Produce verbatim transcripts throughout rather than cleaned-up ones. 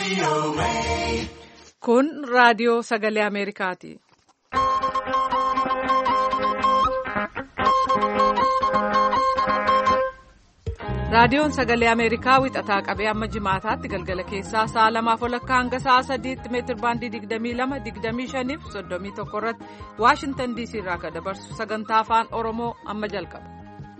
Kun raadiyoo sagalee Ameerikaati. Raadiyoon sagalee Ameerikaa wixataa qabee amma jimaataatti galgala keessaa sa'a lamaaf walakkaa hanga sa'a sadiitti meetir baandii digdamii lama digdamii shaniif soddomii tokko irratti Waashintan Diisii irraa kan dabarsu sagantaa afaan Oromoo amma jalqaba.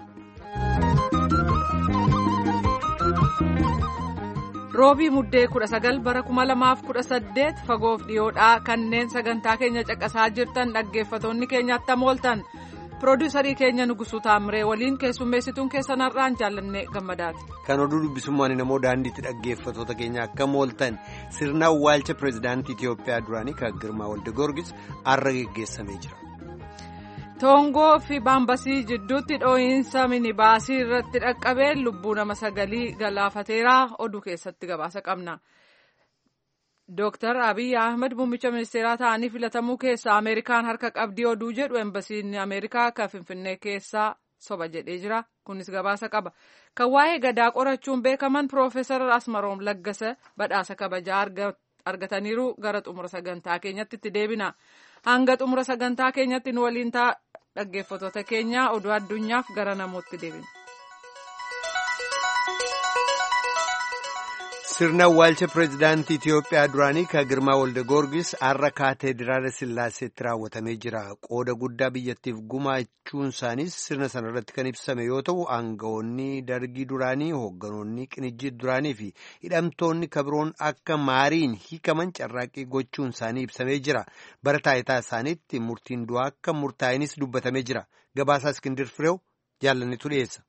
Roobii muddee kudha sagal bara kuma lamaaf kudha saddeet fagoof dhiyoodhaa kanneen sagantaa keenya caqasaa jirtan dhaggeeffatoonni keenya attam ooltan. Pirooduusarii keenya Nugusuu Taamiree waliin keessummeessituun keessanarraan jaallannee gammadaati. Kan oduu dubbisummaan namoo daandiitti dhaggeeffatoota keenya akkam ooltan sirna awwaalcha pireezidaantii Itiyoophiyaa duraanii kan Girmaa Waldegoorgis har'a geggeessamee jira. Toongoo fi Baambasii jidduutti dhoo'insa minibaasii irratti dhaqqabee lubbuu nama sagalii galaafateera oduu keessatti gabaasa qabna. Dooktar Abiy Ahmed muummicha ministeeraa ta'anii filatamuu keessaa Ameerikaan harka qabdii oduu jedhu embasiin Ameerikaa kan Finfinnee keessaa soba jedhee jira. Kunis gabaasa qaba. Kan waa'ee gadaa qorachuun beekaman Piroofeesar Asmaroom Laggasa badhaasa kabajaa argataniiru gara xumura sagantaa keenyatti itti deebina. Hanga xumura sagantaa keenyatti nu waliin ta'a dhaggeeffatoota keenya oduu addunyaaf gara namootti deebina. Sirna awwaalcha pireezidaantii Itiyoophiyaa duraanii kan Girmaa Waldegoorgis har'a kaateediraala Sillaaseetti raawwatamee jira. Qooda guddaa biyyattiif gumaachuun isaaniis sirna sana irratti kan ibsame yoo ta'u, aangawoonni dargii duraanii, hoogganoonni qinijjii duraanii fi hidhamtoonni kabiroon akka maariin hiikaman carraaqqii gochuun isaanii ibsamee jira. Bara taayitaa isaaniitti murtiin du'aa akka murtaa'inis dubbatamee jira. Gabaasaa Iskindir Fireew jaallannitu dhiyeessa.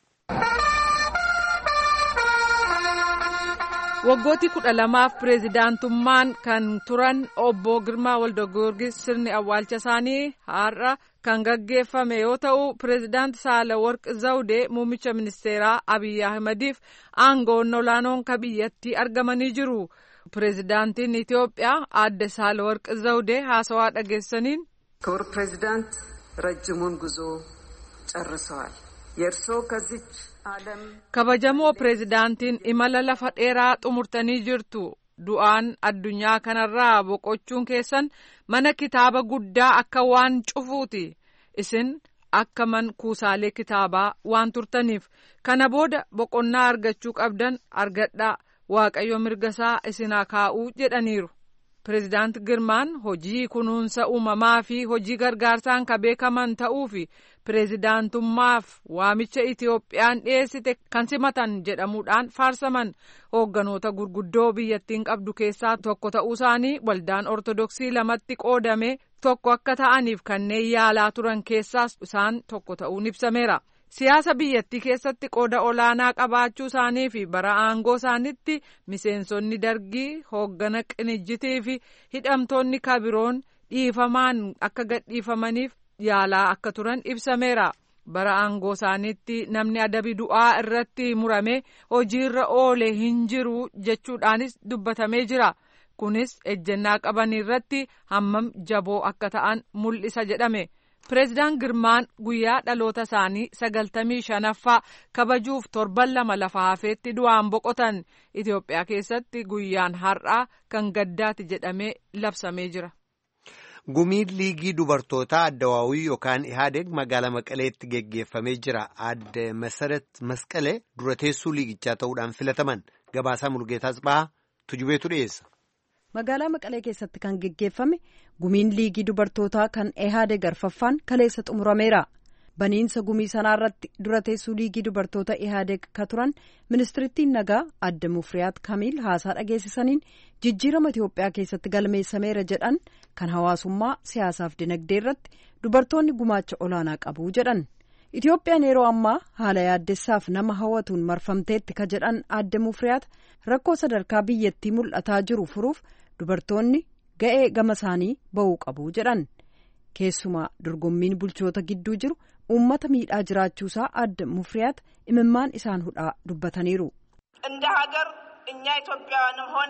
Waggooti kudha lamaaf pireezidaantummaan kan turan obbo Girmaa Waldegoorgis sirni awwaalcha isaanii har'a kan gaggeeffame yoo ta'u, pireezidaanti Saalaworq Zawudee muummicha ministeeraa Abiy Ahmediif aangawoonni olaanoon kan biyyattii argamanii jiru. Pireezidaantiin Itiyoophiyaa aadde Saalaworq Zawudee haasawaa dhageessaniin ክቡር ፕሬዚዳንት ረጅሙን ጉዞ ጨርሰዋል የእርስዎ ከዚች Kabajamoo pireezidaantiin imala lafa dheeraa xumurtanii jirtu. Du'aan addunyaa kanarraa boqochuun keessan mana kitaaba guddaa akka waan cufuuti. Isin akka man kuusaalee kitaabaa waan turtaniif kana booda boqonnaa argachuu qabdan argadhaa. Waaqayyo mirgasaa isin haa kaa'uu jedhaniiru. Pireezidaanti Girmaan hojii kunuunsa uumamaa fi hojii gargaarsaan kan beekaman ta'uu fi pireezidaantummaaf waamicha Itiyoophiyaan dhiyeessite kan simatan jedhamuudhaan faarsaman. Hoogganoota gurguddoo biyyattiin qabdu keessaa tokko ta'uu isaanii waldaan Ortodoksii lamatti qoodame tokko akka ta'aniif kanneen yaalaa turan keessaas isaan tokko ta'uun ibsameera. Siyaasa biyyattii keessatti qooda olaanaa qabaachuu isaanii fi bara aangoo isaaniitti miseensonni dargii, hooggana qinijjitii fi hidhamtoonni kabiroon dhiifamaan akka gadhiifamaniif yaalaa akka turan ibsameera. Bara aangoo isaaniitti namni adabi du'aa irratti murame hojiirra oole hin jiru jechuudhaanis dubbatamee jira. Kunis ejjennaa qaban irratti hammam jaboo akka ta'an mul'isa jedhame. Pireezidaant Girmaan guyyaa dhaloota isaanii sagaltamii shanaffaa kabajuuf torban lama lafa hafeetti du'aan boqotan. Itiyoophiyaa keessatti guyyaan har'aa kan gaddaati jedhamee labsamee jira. Gumiin liigii dubartootaa addawaawii yookaan Ihaadeg magaalaa Maqaleetti geggeeffamee jira. Aadde Masarat Masqalee dura teessuu liigichaa ta'uudhaan filataman. Gabaasaa Mulgeetaas Bahaa Tujubeetu dhiyeessa. Magaalaa Maqalee keessatti kan geggeeffame gumiin liigii dubartootaa kan Ihaadeg arfaffaan kaleessa xumurameera. Baniinsa gumii sanaa irratti dura teessuu liigii dubartoota Ihaadeg ka turan ministirittiin nagaa Aadde Mufriyaat Kamiil haasaa dhageessisaniin jijjiirama Itiyoophiyaa keessatti galmeessameera jedhan kan hawaasummaa siyaasaaf dinagdee irratti dubartoonni gumaacha olaanaa qabu jedhan. Itiyoophiyaan yeroo ammaa haala yaaddessaaf nama hawwatuun marfamteetti ka jedhan Aadde Mufriyaat rakkoo sadarkaa biyyattii mul'ataa jiru furuuf dubartoonni ga'ee gama isaanii ba'uu qabu jedhan. Keessumaa dorgommiin bulchoota gidduu jiru uummata miidhaa jiraachuusaa Aadde Mufriyaat imimmaan isaan hudhaa dubbataniiru. እንደ ሀገር እኛ ኢትዮጵያውያንም ሆን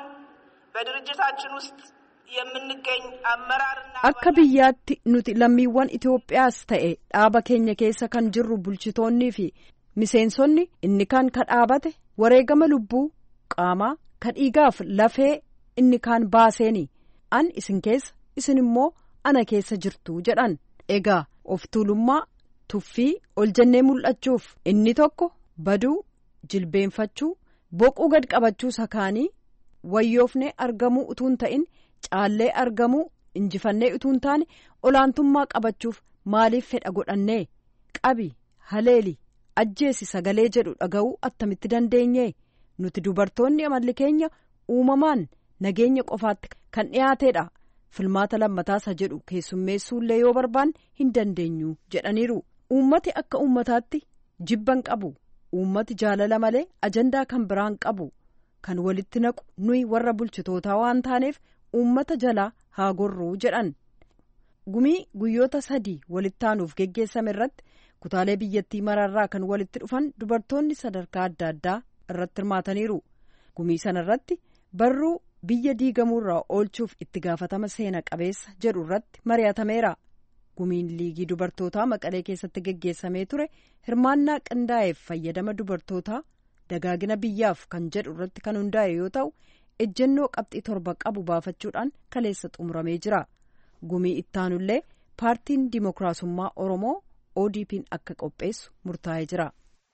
በድርጅታችን ውስጥ የምንገኝ አመራርና akka biyyaatti nuti lammiiwwan Itoophiyaas ta'e dhaaba keenya keessa kan jirru bulchitoonnii fi miseensonni inni kan ka dhaabate wareegama lubbuu qaamaa ka dhiigaaf lafee inni kaan baaseeni an isin keessa isin immoo ana keessa jirtu jedhan. Egaa of tuulummaa tuffii ol jennee mul'achuuf inni tokko baduu jilbeenfachuu boquu gad qabachuu sakaanii wayyoofnee argamuu utuun ta'in caallee argamuu injifannee utuun taane olaantummaa qabachuuf maaliif fedha godhannee qabi haleeli ajjeesi sagalee jedhu dhaga'uu attamitti dandeenye nuti dubartoonni amalli keenya uumamaan nageenya qofaatti kan dhiyaateedha. Filmaata lammataasa jedhu keessummeessuullee yoo barbaanne hin dandeenyu jedhaniiru. Uummati akka uummataatti jibban qabu. Uummati jaalala malee ajandaa kan biraan qabu. Kan walitti naqu nuyi warra bulchitootaa waan taaneef uummata jalaa haa gorruu jedhan. Gumii guyyoota sadii walitti aanuuf geggeessame irratti kutaalee biyyattii mararraa kan walitti dhufan dubartoonni sadarkaa adda addaa irratti hirmaataniiru. Gumii sana irratti barruu biyya diigamuurraa oolchuuf itti gaafatama seena qabeessa jedhu irratti mari'atameera. Gumiin liigii dubartootaa Maqalee keessatti geggeessamee ture hirmaannaa qindaa'eef fayyadama dubartootaa dagaagina biyyaaf kan jedhu irratti kan hundaa'e yoo ta'u ejjennoo qabxii torba qabu baafachuudhaan kaleessa xumuramee jira. Gumii ittaanullee paartiin Dimookiraasummaa Oromoo O D P'n akka qopheessu murtaa'ee jira.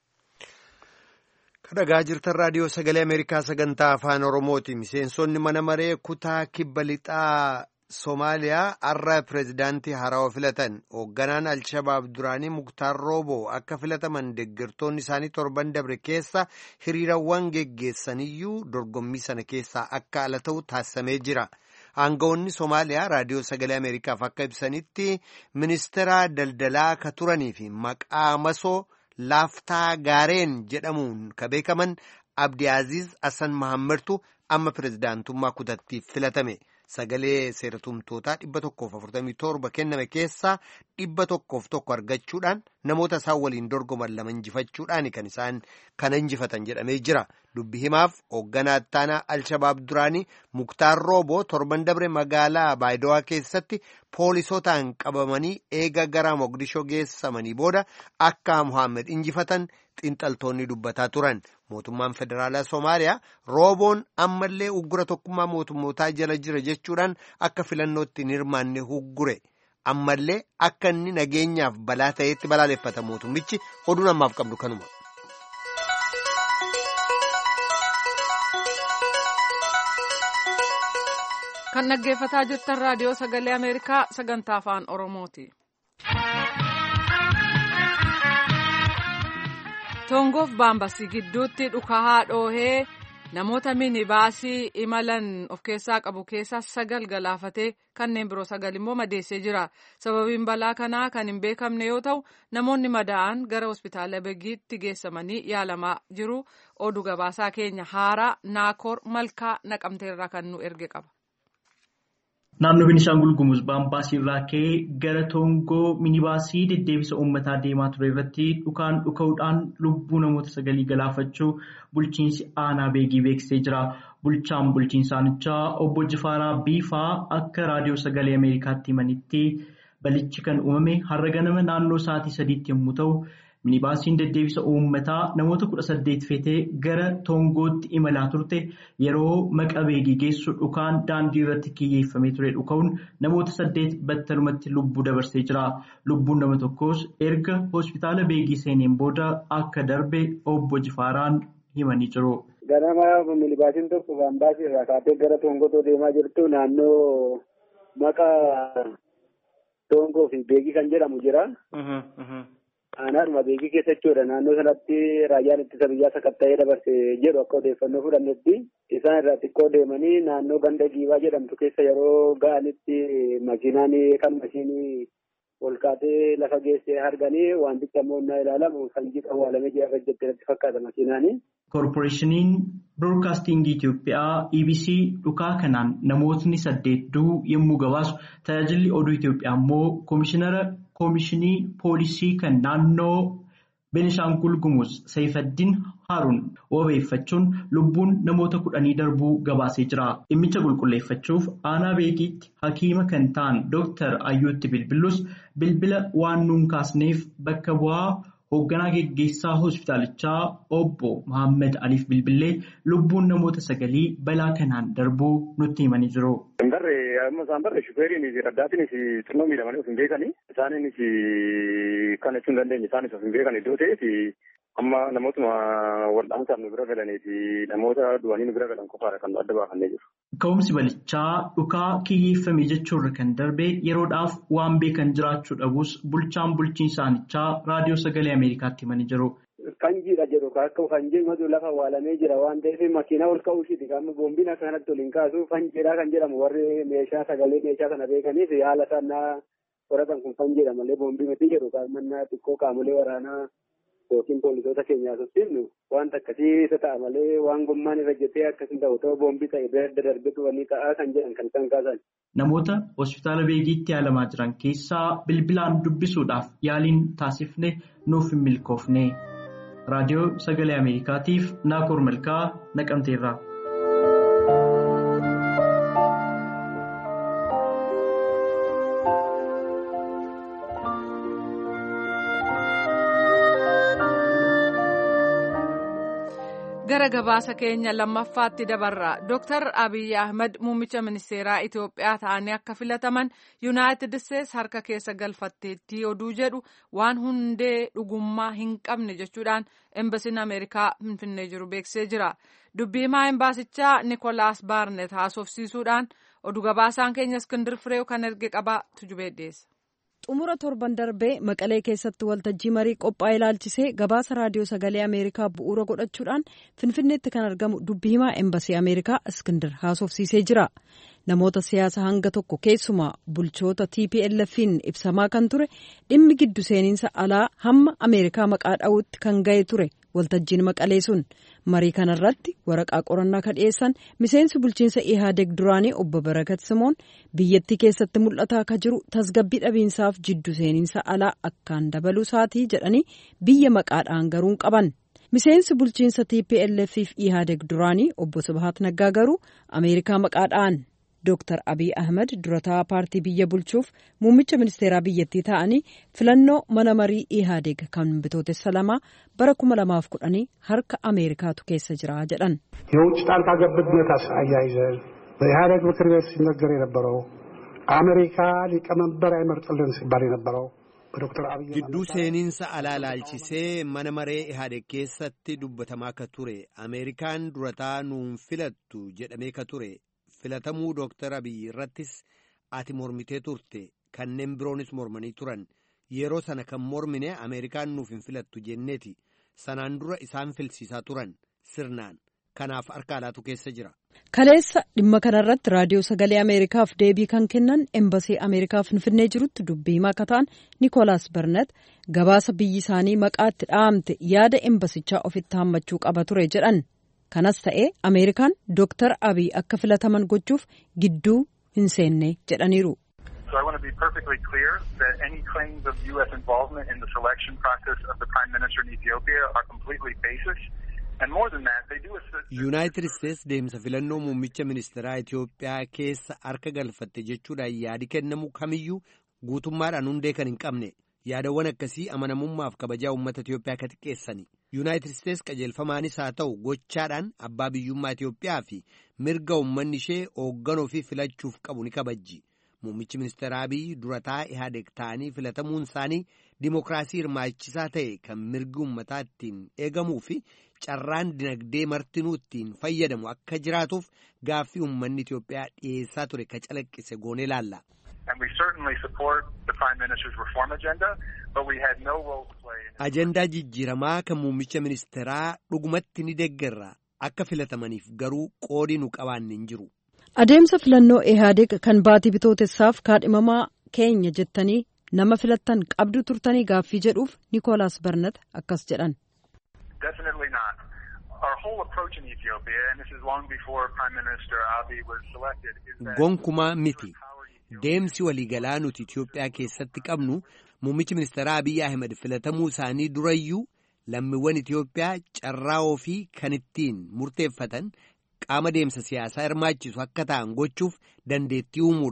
Dhagaa jirtan raadiyoo sagalee Ameerikaa sagantaa afaan Oromooti. Miseensonni mana maree kutaa kibba lixaa Somaaliyaa har'a pireezidaantii haarawaa filatan. Hoogganaan Alshabaab duraanii Muktaar Rooboo akka filataman deeggartoonni isaanii torban dabre keessa hiriirawwan geggeessaniyyuu dorgommii sana keessaa akka ala ta'u taasisamee jira. Aangawoonni Somaaliyaa raadiyoo sagalee Ameerikaaf akka ibsanitti ministeera daldalaa ka turanii fi maqaa masoo Laaftaa gaareen jedhamuun ka beekaman Abdi Aziz Hassan Mahammadtu amma pireezidaantummaa kutattiif filatame. Sagalee seeratumtootaa dhibba tokkoof afurtamii torba kenname keessaa dhibba tokkoof tokko argachuudhaan namoota isaan waliin dorgoman lama injifachuudhaan kan isaan kana injifatan jedhamee jira. Dubbi himaaf hoogganaa ittaanaa Alshabaab duraanii Muktaar Rooboo torban dabre magaalaa Baayidawaa keessatti poolisootaan qabamanii eega gara Moqdishoo geessamanii booda akka Muhammed injifatan xiinxaltoonni dubbataa turan. Mootummaan federaalaa Somaaliyaa Rooboon ammallee uggura tokkummaa mootummootaa jala jira jechuudhaan akka filannootti hin hirmaanne huggure. Ammallee akka inni nageenyaaf balaa ta'etti balaaleffata mootummichi. Oduun ammaaf qabdu kanuma. Kan dhaggeeffataa jirtan raadiyoo sagalee Ameerikaa sagantaa afaan Oromooti. Tongoof Baambasii gidduutti dhukahaa dhoohee namoota minibaasii imalan of keessaa qabu keessaa sagal galaafatee kanneen biroo sagal immoo madeessee jira. Sababiin balaa kanaa kan hin beekamne yoo ta'u namoonni madaa'an gara hospitaala Begiitti geessamanii yaalamaa jiru. Oduu gabaasaa keenya haaraa Naakoor Malkaa Naqamteerraa kan nu erge qaba. Naannoo Beenishaangul Gumuz Baambaasii irraa ka'ee gara Toongoo minibaasii deddeebisa uummataa deemaa ture irratti dhukaan dhuka'uudhaan lubbuu namoota sagalii galaafachuu bulchiinsi aanaa Beegii beeksisee jira. Bulchaan bulchiinsaanichaa obbo Jifaaraa Biifaa akka raadiyoo sagalee Ameerikaatti himanitti balichi kan uumame har'a ganama naannoo sa'aatii sadiitti yommuu ta'u minibaasiin deddeebisa uummataa namoota kudha saddeet feetee gara Toongootti imalaa turte yeroo maqa Beegii geessu dhukaan daandii irratti kiyyeeffamee ture dhuka'uun namoota saddeet battalumatti lubbuu dabarsee jira. Lubbuun nama tokkos erga hospitaala Beegii seeneen booda akka darbe obbo Jifaaraan himanii jiru. Ganama minibaasiin tokko Baambaasii irraa kaatee gara Toongootti deemaa jirtu naannoo maqa Toongoo fi Beegii kan jedhamu jira. Aanaan Beegii keessa jechuudha. Naannoo sanatti raayyaan ittisa biyyaa sakatta'ee dabarse jedhu akka odeeffannoo fudhannetti isaan irraa xiqqoo deemanii naannoo ganda Giibaa jedhamtu keessa yeroo ga'anitti makiinaan kan mashiinii ol kaatee lafa geessee arganii wanticha immoo innaa ilaalamu sanjii awwaalamee jira irratti fakkaata makiinaanii. Koorporeeshiniin Biroodkaastingii Itoophiyaa E B C dhukaa kanaan namootni saddeet du'uu yommuu gabaasu tajaajilli oduu Itoophiyaa immoo koomishinara koomishinii poolisii kan naannoo Beenishaangul Gumuz Saifaddin Haruun wabeeffachuun lubbuun namoota kudhanii darbuu gabaasee jira. Dhimmicha qulqulleeffachuuf aanaa Beegiitti hakiima kan ta'an Dooktar Ayyuutti Bilbilus bilbila waan nuun kaasneef bakka bu'aa Hoogganaa geggeessaa hospitaalichaa obbo Mohaammed Aliif Bilbilee lubbuun namoota sagalii balaa kanaan darbuu nutti himanii jiru. Isaan barre shufeeriin raddaatiin xinnoo miidhamanii of hin beekanii isaaniinis kan jechuun dandeenye isaanis of hin beekan iddoo ta'eef amma namootuma wal'aansaan nu bira galanii fi namoota du'anii nu bira galan qofaadha kan adda baafannee jiru. Ka'umsi balichaa dhukaa kiyyeeffame jechuurra kan darbe yeroodhaaf waan beekan jiraachuu dhabus bulchaan bulchiinsaanichaa raadiyoo sagalee Ameerikaatti himanii jiru. Fanjiidha jedhu akka fanjiin matu lafa waalamee jira waan ta'eef makiinaa ol ka'uusiiti kan boombiin akka kanatti ol hin kaasu fanjiidha kan jedhamu warri meeshaa sagalee meeshaa kana beekaniif haala sanaa qoratan kun fanjiidha malee boombii miti jedhu mannaa xiqqoo qaamolee waraanaa yookiin poolisoota keenyaa sosibnu wanta akkasii isa ta'a malee waan gommaan irra jettee akkasii ta'u ta'u boombii ta'e bira darbetu wanni ta'aa kan jedhan kan isaan kaasan. Namoota hospitaala Beegiitti yaalamaa jiran keessaa bilbilaan dubbisuudhaaf yaaliin taasifne nuuf hin milkoofne. Raadiyoo Sagalee Ameerikaatiif Naakoor Malkaa Naqamteerraa. Gara gabaasa keenya lammaffaatti dabarra. Dooktar Abiy Ahmed muummicha ministeeraa Itoophiyaa ta'anii akka filataman Yuunaayitid Isteetsi harka keessa galfatteetti oduu jedhu waan hundee dhugummaa hin qabne jechuudhaan embasiin Ameerikaa Finfinnee jiru beeksisee jira. Dubbii himaa embaasichaa Nikolaas Baarnet haasofsiisuudhaan oduu gabaasaan keenya Iskindir Fireew kan erge qaba tujubee dhiyeessa. Xumura torban darbee Maqalee keessatti waltajjii marii qophaa'e ilaalchisee gabaasa raadiyoo sagalee Ameerikaa bu'uura godhachuudhaan Finfinneetti kan argamu dubbii himaa embasii Ameerikaa Iskindir haasofsiisee jira. Namoota siyaasa hanga tokko keessumaa bulchoota T P L F'n ibsamaa kan ture dhimmi giddu seeninsa alaa hamma Ameerikaa maqaa dha'uutti kan ga'e ture waltajjiin Maqalee sun. Marii kanarratti waraqaa qorannaa kan dhiyeessan miseensi bulchiinsa Ihaadeg duraanii obbo Barakat Simoon biyyattii keessatti mul'ataa akka jiru tasgabbii dhabiinsaaf jiddu seeninsa alaa akkaan dabaluu isaatii jedhanii biyya maqaadhaan garuu qaban. Miseensi bulchiinsa T P L F fi Ihaadeg duraanii obbo Subhaat Naggaa garuu Ameerikaa maqaadhaan. Dooktar Abiy Ahmed durataa paartii biyya bulchuuf muummicha ministeeraa biyyattii ta'anii filannoo mana marii Ihaadeg kan bitootessa lamaa bara kuma lamaaf kudhanii harka Ameerikaatu keessa jira jedhan. የውጭ ጣልቃ ገብነት አያይዘን በኢህአዴግ ምክር ቤት ሲነገር የነበረው አሜሪካ ሊቀመንበር አይመርጥልን ሲባል የነበረው በዶክተር አብይ gidduu seeninsa alaa ilaalchisee mana maree Ihaadeg keessatti dubbatamaa ka ture Ameerikaan durataa nuun filattu jedhamee ka ture. Filatamuu Dooktar Abiy irrattis ati mormitee turte kanneen biroonis mormanii turan yeroo sana kan mormine Ameerikaan nuuf hin filattu jenneeti sanaan dura isaan filsiisaa turan sirnaan kanaaf harka alaatu keessa jira. Kaleessa dhimma kanarratti raadiyoo sagalee Ameerikaaf deebii kan kennan embasii Ameerikaa Finfinnee jirutti dubbii himaa akka ta'an Nikolaas Barnet gabaasa biyyi isaanii maqaatti dhaamte yaada embasichaa ofitti hammachuu qaba ture jedhan. Kanas ta'ee Ameerikaan Dooktar Abiy akka filataman gochuuf gidduu hin seenne jedhaniiru. So I want to be perfectly clear that any claims of U S involvement in the selection process of the Prime Minister in Ethiopia are completely baseless. And more than that, they do assist... United States deemsa filannoo muummicha ministeeraa Itoophiyaa keessa harka galfatte jechuudhaan yaadi kennamu kamiyyuu guutummaadhaan hundee kan hin qabne. Yaadawwan akkasii amanamummaaf kabajaa uummata Itoophiyaa ka xiqqeessani. Yuunaayitid Isteetsi qajeelfamaanis haa ta'u gochaadhaan abbaa biyyummaa Itoophiyaa fi mirga uummanni ishee hoogganuu fi filachuuf qabu ni kabajji. Muummichi ministeeraa Abiy durataa Ihaadeg ta'anii filatamuun isaanii dimokiraasii hirmaachisaa ta'e kan mirgi uummataa ittiin eegamuu fi carraan dinagdee martinuu ittiin fayyadamu akka jiraatuuf gaaffii uummanni Itoophiyaa dhiyeessaa ture ka calaqqise goonee laalla. And we certainly support the Prime Minister's reform agenda, but we had no role to play in... Ajandaa jijjiiramaa kan muummicha ministeeraa dhugumatti ni deeggarra akka filatamaniif garuu qoodi nu qabaanne hin jiru. Adeemsa filannoo Ihaadeg kan baatii bitootessaaf kaadhimamaa keenya jettanii nama filattan qabdu turtanii gaaffii jedhuuf Nikolaas Barnet akkas jedhan. Definitely not. Our whole approach in Ethiopia, and this is long before Prime Minister Abiy was selected, is that... Gonkumaa miti. Deemsi waliigalaa nuti Itoophiyaa keessatti qabnu muummichi ministeeraa Abiy Ahmed filatamuu isaanii durayyuu lammiiwwan Itoophiyaa carraa ofii kan ittiin murteeffatan qaama deemsa siyaasaa hirmaachisu akka ta'an gochuuf dandeettii uumuudha.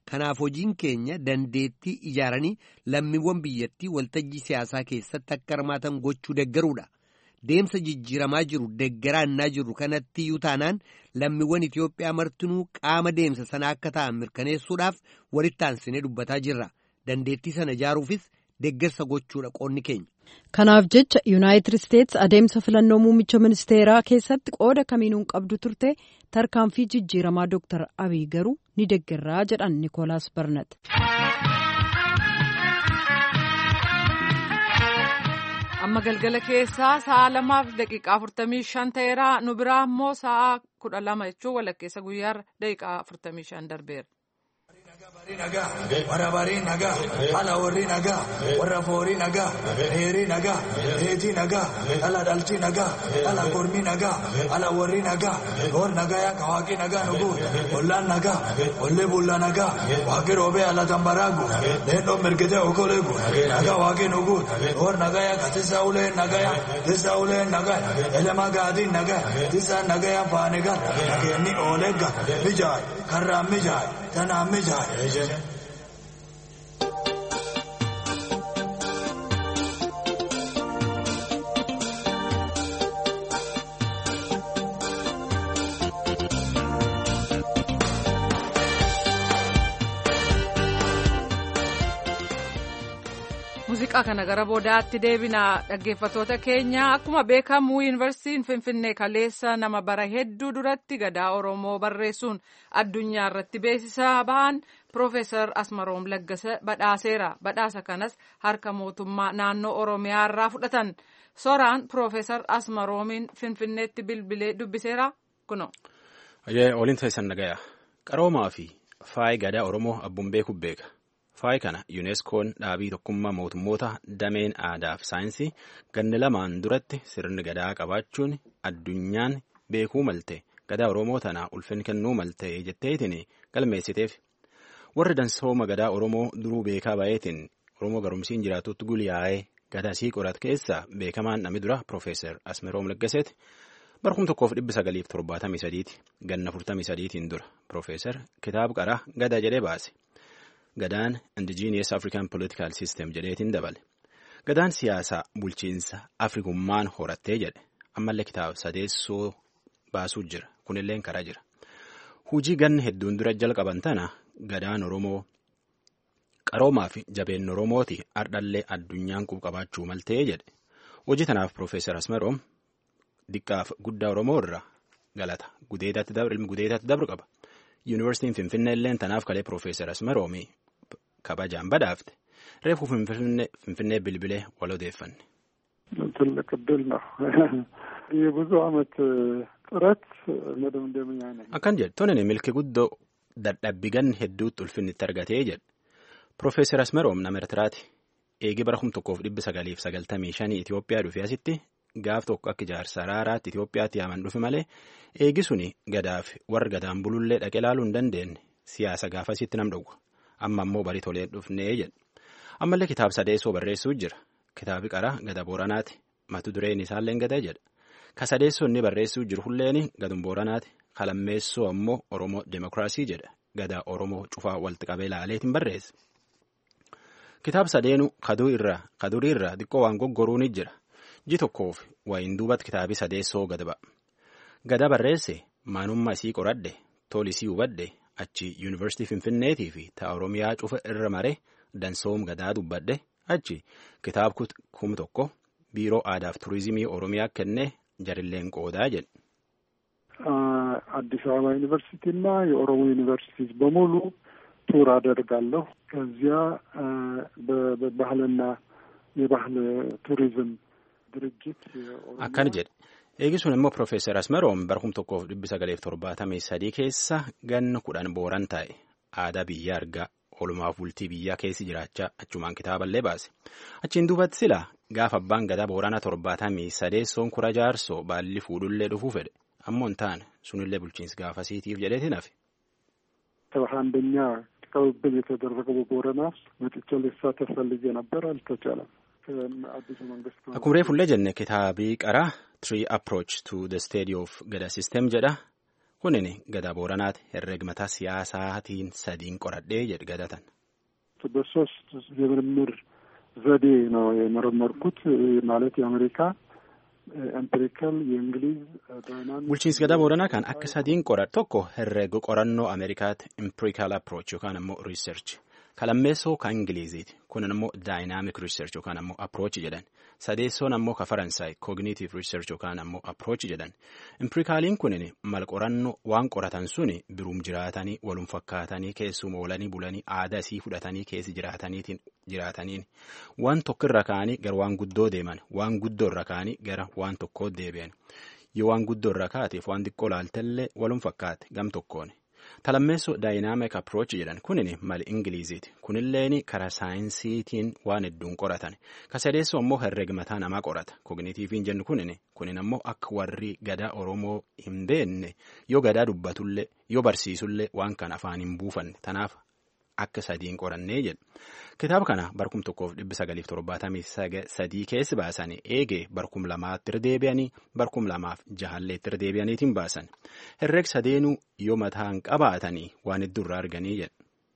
Kanaaf hojiin keenya dandeettii ijaaranii lammiiwwan biyyattii waltajjii siyaasaa keessatti akka hirmaatan gochuu deeggaruudha. Deemsa jijjiiramaa jiru deeggaraannaa jiru kanatti iyyuu taanaan lammiiwwan Itoophiyaa martinuu qaama deemsa sana akka ta'an mirkaneessuudhaaf walitti aansinee dubbataa jirra. Dandeettii sana ijaaruufis deeggarsa gochuudha qoonni keenya. Kanaaf jecha Yuunaayitid Isteets adeemsa filannoo muummicha ministeeraa keessatti qooda kamiinuu qabdu turte tarkaanfii jijjiiramaa Dooktar Abiy garuu ni deeggarraa jedhan Nikoolaas Barnat. Amma galgala keessaa sa'a lamaaf daqiiqaa afurtamii shan ta'eera. Nu biraa immoo sa'a kudha lama jechuun walakkeessa guyyaarra daqiiqaa afurtamii shan darbeera. Warra barii nagaa, ala warri nagaa, warra foorii nagaa, dheerii nagaa, dheetii nagaa, ala dhaltii nagaa, ala kormii nagaa, ala warri nagaa, goor nagaa yaa kawaaqii nagaa nuguun, ollaan nagaa, ollee bullaa nagaa, waaqii roobee ala tambaraagu, leendoo mirgitee okoleegu, nagaa waaqii nuguun, goor nagaa yaa katisaa uleen nagaa yaa, tisaa uleen nagaa, elemaa gaadiin nagaa, tisaa nagaa yaa faanegaa, nageenni oolegga, mijaay, karraan mijaay, tanaan mijaay. Muuziqaa kana gara boodaatti deebina. Dhaggeeffattoota keenya akkuma beekamu yuunivarsiitiin Finfinnee kaleessa nama bara hedduu duratti gadaa Oromoo barreessuun addunyaa irratti beeksisaa bahan Piroofeesar Asmaroom Laggasa badhaaseera. Badhaasa kanas harka mootummaa naannoo Oromiyaa irraa fudhatan. Soraan Piroofeesar Asmaroomiin Finfinneetti bilbilee dubbiseera kuno. Waliin ta'isan nagaya. Qaroomaa fi faayi gadaa Oromoo abbuun beeku beeka. Faayi kana yuuneskoon dhaabii tokkummaa mootummoota dameen aadaa fi saayinsii ganna lamaan duratti sirni gadaa qabaachuun addunyaan beekuu malte gadaa Oromoo tana ulfinni kennuu malte jetteetiin galmeessiteef. Warri dansooma gadaa Oromoo duruu beekaa baay'eetiin Oromoo garumsiin jiraatutti guliyaa'ee gadaa sii qorat keessa beekamaan namni dura Piroofeesar Asmaroom Laggaseeti. Barkum tokkoof dhibbi sagaliif torbaatamii sadiiti ganna afurtamii sadiitiin dura Piroofeesar kitaaba qaraa gadaa jedhee baase. Gadaan Indigenous African Political System jedheetiin dabale. Gadaan siyaasaa bulchiinsa Afrikummaan horattee jedhe. Ammallee kitaaba sadeessoo baasuu jira. Kunillee karaa jira. Hujii ganna hedduun dura jalqaban tana gadaan Oromoo qaroomaa fi jabeen Oromooti ardhallee addunyaan qabaachuu maltee jedhe. Hojii tanaaf Piroofeesar Asmaroom diqqaaf guddaa Oromoo irraa galata. Gudeetaatti dabru qaba. Yuunivarsiitiin Finfinnee illeen tanaaf kalee Piroofeesar Asmaroomii kabajaan badhaafte. Reefu Finfinnee bilbilee wal odeeffanne. ትልቅ እድል ነው። የብዙ ዓመት ጥረት መደምደሚያ ነው። Akkan jedhe tonin milki guddoo dadhabbigan hedduutti ulfinnitti argatee jedhe. Piroofeesar Asmaroom nama Eertiraati. Eegi bara kum tokkoof dhibbi sagaliif sagaltamii shanii Itoophiyaa dhufee asitti gaaf tokko akka ijaarsa araaraatti Itoophiyaatti yaaman dhufe malee eegi suni gadaaf warra gadaan bulullee dhaqee ilaaluu hin dandeenye siyaasa gaafasitti nam dhowwa. Amma ammoo barii tolee dhufnee jedhe. Ammallee kitaaba sadeessoo barreessuu jira. Kitaabi qaraa gada Booranaati. Matu dureen isaallee gada jedha. Ka sadeessoo inni barreessuu jiru hulleen gadun Booranaati. Ka lammeessoo ammoo Oromoo Demokiraasii jedha. Gada Oromoo cufaa walitti qabee ilaaleetiin barreesse. Kitaaba sadeenu kaduu irraa kadurii irraa xiqqoo waan goggoruu ni jira. Ji tokkoof wayin duubatti kitaabi sadeessoo gad ba'a. Gada barreesse maanummaa isii qoradhe tolisii hubadhe achi yuunivarsiitii Finfinneetii fi ta'a Oromiyaa cufa irra maree dansoom gadaa dubbadhe achi kitaaba kum tokko biiroo aadaa fi turizimii Oromiyaa kennee jarilleen qoodaa jedhe. አዲስ አበባ ዩኒቨርሲቲና የኦሮሞ ዩኒቨርሲቲዎች በሙሉ ቱር አደርጋለሁ። ከዚያ በባህልና የባህል ቱሪዝም ድርጅት አካን jedhe. Eegi sun immoo Piroofeesar Asmaroom barkum tokkoof dhibbi sagaleef torbaatamii sadii keessa ganna kudhan booran taa'e aadaa biyya argaa oolumaaf bultii biyyaa keessi jiraachaa achumaan kitaaballee baase. Achiin duubatti sila gaafa abbaan gadaa boorana torbaatamii sadeessoon kura jaarsoo baalli fuudhullee dhufuu fedhe. Ammoo hin taane sunillee bulchiinsi gaafasiitiif jedheetiin hafe. አንደኛ ቅብብል የተደረገው ቦረና መጥቼ ልሳተፍ ፈልጌ ነበር፣ አልተቻለም። Akkuma reefullee jenne kitaabii qaraa Three Approach to the Study of Gada System jedha. Kunin gadaa booranaati herreegmataa siyaasaatiin sadiin qoradhee jedhe gadatan. በሶስት የምርምር ዘዴ ነው የመረመርኩት ማለት የአሜሪካ ኤምፒሪካል የእንግሊዝ ዳይናሚክ bulchiinsi gadaa booranaa kan akka sadiin qoradhe tokko herreega qorannoo Ameerikaatti empirical approach yookaan ammoo research kalammeessoo kan Ingiliziiti kunin ammoo dynamic research yookaan ammoo approach jedhan sadeessoon ammoo ka Faransaay cognitive research yookaan ammoo approach jedhan empiricaliin kunin mal qorannoo waan qoratan suni biruum jiraatanii walum fakkaatanii keessuma oolanii bulanii aadaa isii fudhatanii keessi jiraataniitiin jiraataniin waan tokko irra kaanii gara waan guddoo deeman waan guddoo irra kaanii gara waan tokkoo deebi'an yoo waan guddoo irra kaateef waan xiqqoo laaltellee walum fakkaate gam tokkoon. Talammeessoo dynamic approach jedhan kunin mal Ingiliziiti kunilleeni karaa saayinsiitiin waan hedduun qoratan kasadeessoo ammoo herreegmataa namaa qorata kognitiiviin jennu kunin kunin ammoo akka warri gadaa Oromoo hin beenne yoo gadaa dubbatullee yoo barsiisullee waan kan afaan hin buufanne tanaaf akka sadiin qorannee jedhu kitaaba kana barkum tokkoof dhibbi sagaliif torbaatamii sadii keessa baasanii eegee barkum lamaatti irra deebi'anii barkum lamaaf jahalleetti irra deebi'aniitiin baasan herreeg sadeenuu yoo mataan qabaatanii waan hedduu irraa arganii jedhu.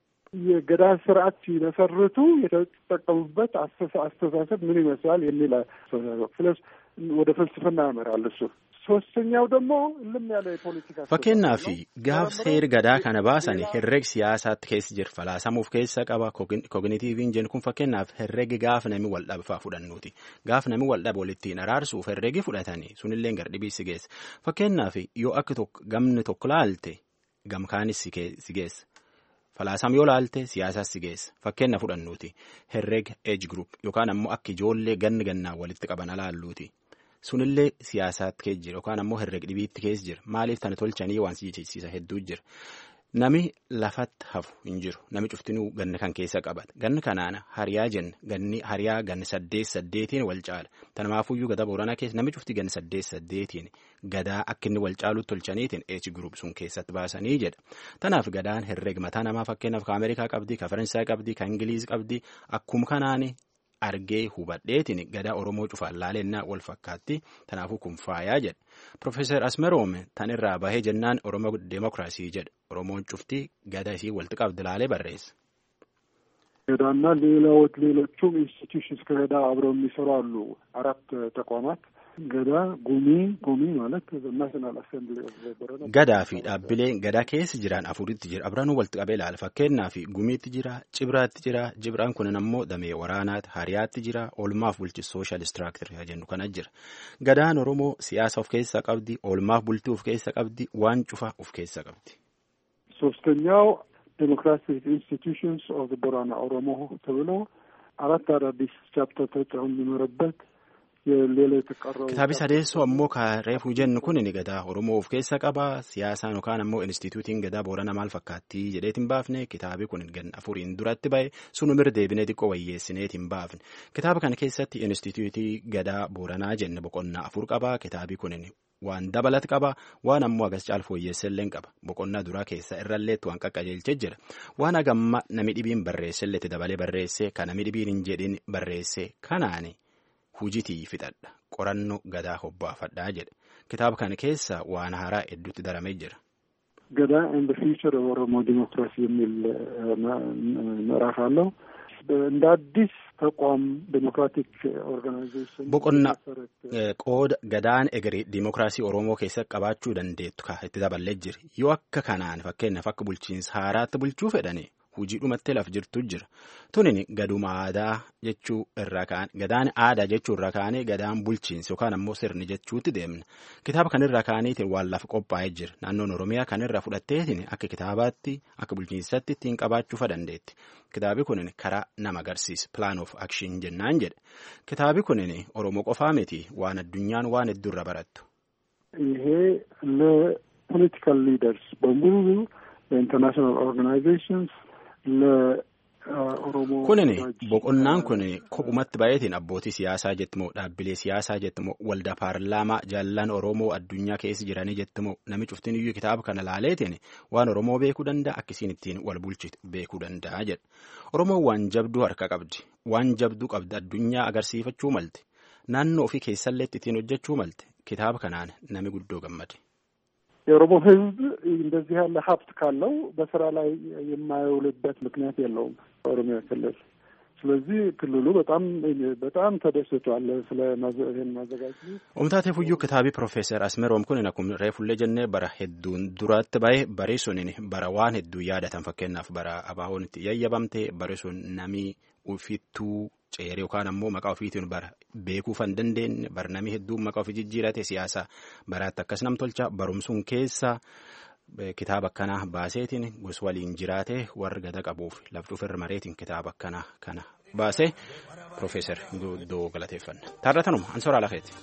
የገዳ ስርዓት ሲመሰርቱ የተጠቀሙበት አስተሳሰብ ምን ይመስላል የሚል ስለዚህ ወደ ፍልስፍና ያመራል እሱ ሶስተኛው ደግሞ ልም ያለ የፖለቲካ fakkeenyaaf gaaf seer gadaa kana baasan herreeg siyaasaatti keessa jira falaasamuuf keessa qaba kognitiiviin jennu kun fakkeenyaaf herreegi gaaf nami wal dhabfaa fudhannuuti gaaf nami wal dhab walittiin araarsuuf herreegi fudhatanii sunillee gardhibii si geessa fakkeenyaaf yoo akka tokko gamni tokko laalte gamkaanis si geessa. Falaasam yoo laalte siyaasaas si geessa fakkeenya fudhannuuti herreeg age group yookaan ammoo akka ijoollee ganni gannaa walitti qaban alaalluuti sunillee siyaasaatti keessa jira yookaan ammoo herreeg dhibiitti keessa jira maaliif tana tolchanii waan si jechisiisa hedduu jira nami lafatti hafu hin jiru nami cuftinuu ganni kan keessa qabata ganni kanaan hariyaa jenna ganni hariyaa ganni saddeet saddeetiin wal caala tanamaafuyyuu gadaa booranaa keessa nami cufti ganni saddeet saddeetiin gadaa akka inni wal caalutti tolchaniitiin age group sun keessatti baasanii jedha tanaaf gadaan herreeg mataa namaa fakkeenyaaf ka Ameerikaa qabdi ka Faransaay qabdi ka Ingiliiz qabdi akkuma kanaani argee hubadheetiin gadaa Oromoo cufaan laalennaa wal fakkaatti tanaafuu kun faayaa jedha Profeesar Asmeroom tan irraa bahee jennaan Oromoo Deemokiraasii jedha Oromoon cufti gadaa isii walitti qabdi laalee barreessa. ገዳና ሌላዎች ሌሎቹም ኢንስቲትዩሽንስ ከገዳ አብረው የሚሰሩ አሉ አራት ተቋማት ገዳ ጉሚ ጉሚ ማለት ናሽናል አሴምብሊ ኦፍ ቦረና gadaa fi dhaabbileen gadaa keessa jiran afuritti jira abranuu walitti qabee laala fakkeenyaaf gumiitti jira cibraatti jira jibraan kunin ammoo damee waraanaatti hariyaatti jira oolmaaf bulchi sooshaal istiraaktirii jennu kana jira gadaan Oromoo siyaasa of keessaa qabdi oolmaaf bultii of keessaa qabdi waan cufa of keessaa qabdi. ሶስተኛው ዴሞክራቲክ ኢንስቲትዩሽንስ ኦፍ ቦረና ኦሮሞ ተብሎ አራት አዳዲስ ቻፕተር ተጨምሮበት Kitaabi sadeessoo ammoo ka reefuu jennu kun ni gadaa Oromoo of keessa qaba siyaasaan yookaan ammoo instituutiin gadaa Boorana maal fakkaatti jedheetiin baafne kitaabi kun ganna afuriin duratti ba'e sunumir deebinee xiqqoo wayyeessineetiin baafne kitaaba kana keessatti instituutii gadaa Booranaa jenne boqonnaa afur qaba kitaabi kun waan dabalat qaba waan ammoo agas caalfu wayyeesselleen qaba boqonnaa duraa keessa irralleetti waan qaqqajeelchee jira waan agamma nami dhibiin barreesselleetti dabalee barreessee kan nami dhibiin hin jedhin barreessee kanaani. Hujitii fixadha qorannoo gadaa hobbaafadhaa jedha kitaaba kana keessa waan haaraa hedduutti daramee jira. ገዳ ኤንድ ዘ ፊውቸር ኦፍ ኦሮሞ ዲሞክራሲ የሚል ምዕራፍ አለው እንደ አዲስ ተቋም ዲሞክራቲክ ኦርጋናይዜሽን boqonnaa qooda gadaan egeree diimokiraasii Oromoo keessatti qabaachuu dandeettu ka itti daballee jira yoo akka kanaan fakkeenyaaf akka bulchiinsa haaraatti bulchuu fedhani. Hujii dhumatti laf jirtu jira tunin gaduma aadaa jechuu irra kaan gadaan aadaa jechuu irra kaanee gadaan bulchiinsa yookaan ammoo sirni jechuutti deemna kitaaba kanirra kaaniitiin waan lafa qophaa'ee jira naannoon Oromiyaa kanirra fudhatteetiin akka kitaabaatti akka bulchiinsatti ittiin qabaachuu dandeetti kitaabi kunin karaa nama agarsiisa plan of action jennaan jedha kitaabi kunin Oromoo qofaa miti waan addunyaan waan hedduurra barattu. ይሄ ለፖለቲካል ሊደርስ በሙሉ ለኢንተርናሽናል ኦርጋናይዜሽንስ kunin boqonnaan kun kophumatti baay'eetiin abbootii siyaasaa jettimoo dhaabbilee siyaasaa jettimoo waldaa paarlaamaa jaallaan Oromoo addunyaa keessa jiranii jettimoo nami cuftiin iyyuu kitaaba kana laaleetiin waan Oromoo beekuu danda'a akkasiin ittiin wal bulchitu beekuu danda'a jedha Oromoon waan jabduu harka qabdi waan jabduu qabdi addunyaa agarsiifachuu malte naannoo ofii keessallee ittiin hojjechuu malte kitaaba kanaan nami guddoo gammade. የኦሮሞ ህዝብ እንደዚህ ያለ ሀብት ካለው በስራ ላይ የማይውልበት ምክንያት የለውም ኦሮሚያ ክልል። ስለዚህ ክልሉ በጣም በጣም ተደስቷል ስለ ይሄን ማዘጋጀት። ኦምታቴ ፉዩ ክታቢ ፕሮፌሰር አስመሮም ኩን ነኩም ሬፉሌ ጀነ በራ ሄዱን ዱራት ባይ በሬሱን በራ ዋን ሄዱ ያዳታን ፈከናፍ በራ አባሆን ያያባምቴ በሬሱን ናሚ ኡፊቱ ጨሬ ዮካን አሞ መቃው ፊቱን በር ቤኩ ፈንደንደን በርናሚ ሄዱ መቃው ፊ ጅጅራቴ ሲያሳ በራት ተከስናም ቶልቻ በሩምሱን ኬሳ kitaaba akkanaa baaseetiin gos waliin jiraate warra gada qabuuf laftuu firra mareetiin kitaaba akkanaa kana baasee Profeesar Guddoo galateeffanna. Taarratanuma Ansoraa Lafeeti.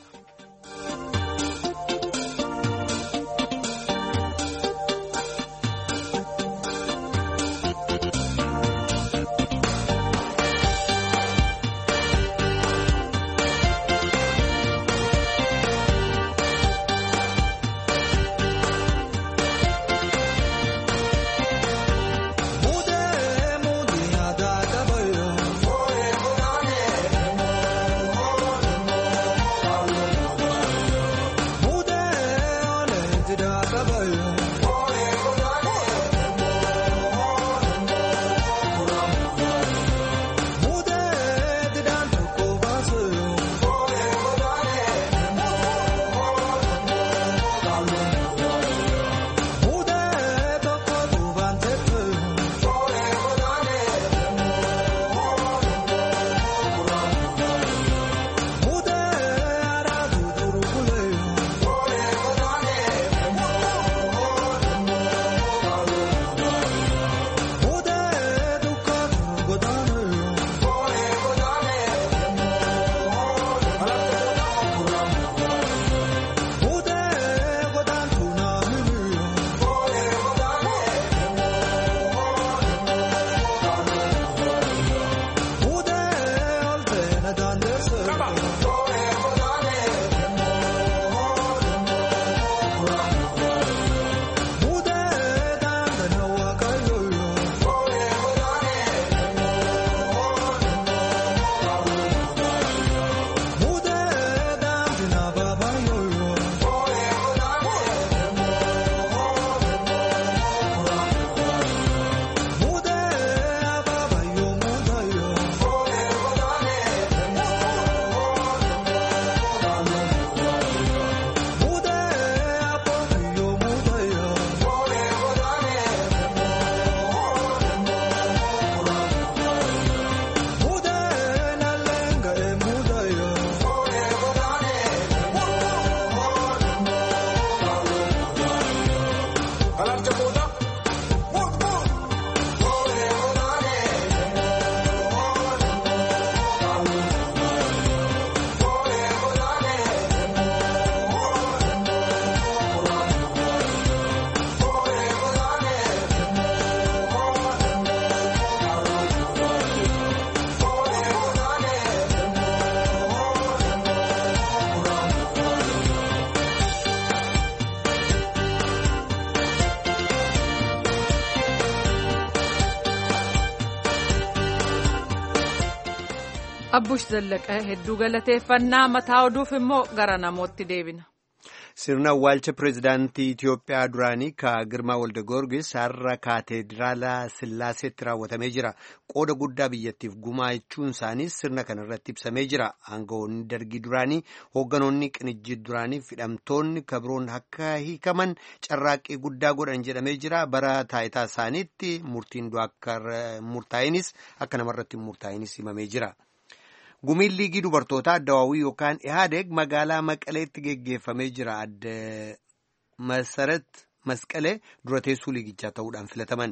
Abbush Zallaqaa hedduu galateeffannaa mataa oduuf immoo gara namootti deebina. Sirna awwaalcha pireezidaantii Itoophiyaa duraanii ka Girmaa Walda Goorgis har'a kaateediraala Sillaaseetti raawwatamee jira. Qooda guddaa biyyattiif gumaachuun isaaniis sirna kana irratti ibsamee jira. Aangawoonni dargii duraanii, hoogganoonni qinijjii duraanii fi hidhamtoonni kabroon akka hiikaman carraaqqii guddaa godhan jedhamee jira. Bara taayitaa isaaniitti murtiin du'aa akka murtaa'inis akka namarratti murtaa'inis himamee jira. Gumiin liigii dubartootaa Addawaawii yookaan Ihaadeeg magaalaa Maqaleetti geggeeffamee jira. Adda Masarat Masqalee dura teessuu liigichaa ta'uudhaan filataman.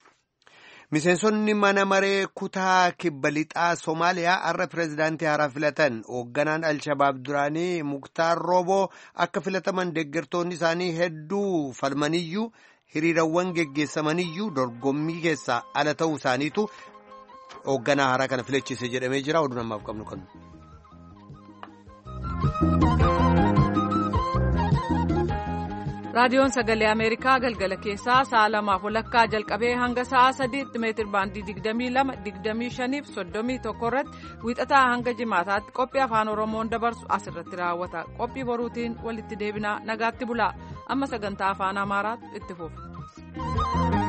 Miseensonni mana maree kutaa kibba lixaa Somaaliyaa har'a pireezidaantii haaraa filatan. Hoogganaan Alshabaab duraanii Muktaar Rooboo akka filataman deeggartoonni isaanii hedduu falmaniyyuu hiriirawwan geggeessamaniyyuu dorgommii keessaa ala ta'uu isaaniitu hoogganaa haaraa kana filachiise jedhamee jira. Oduu namaaf qabnu kanu. raadiyoon sagalee ameerikaa galgala keessaa sa'a lamaaf walakkaa jalqabee hanga sa'a sadiitti meetir baandii digdamii lama digdamii shaniif soddomii tokko irratti wiixataa hanga jimaataatti qophii afaan oromoon dabarsu asirratti raawwata. Qophii boruutiin walitti deebinaa nagaatti bulaa amma sagantaa afaan amaaraatti itti fufa.